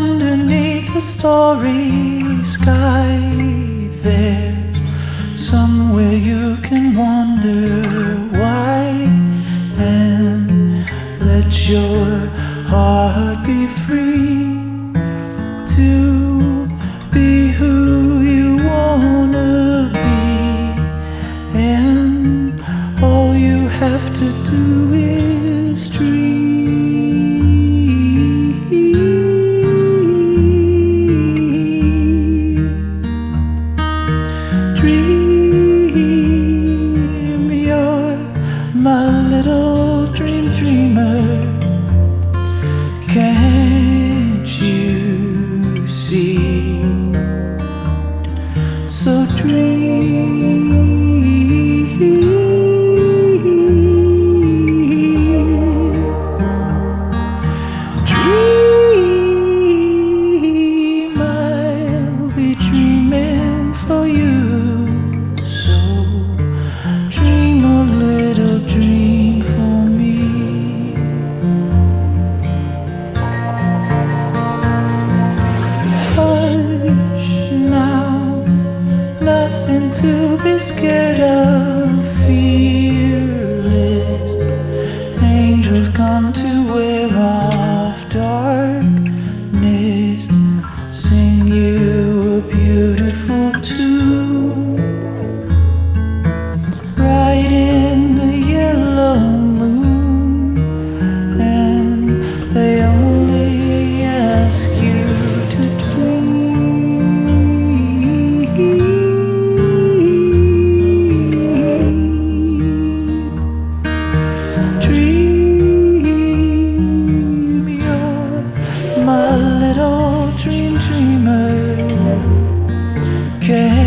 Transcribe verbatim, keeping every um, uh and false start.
underneath the starry sky, there's somewhere you can wonder why, and let your heart be free to be who you wanna be, and all you have to do is dream. Dream, you're my little dream dreamer. Can't you see? So dream, dream, I'll be dreaming for you. So dream a little dream for me. Hush now, nothing to be scared of, fearless. Angels come to wear off darkness, sing you a beautiful tune, right in the yellow moon, and they only ask you to dream. You're my little dream dreamer. Can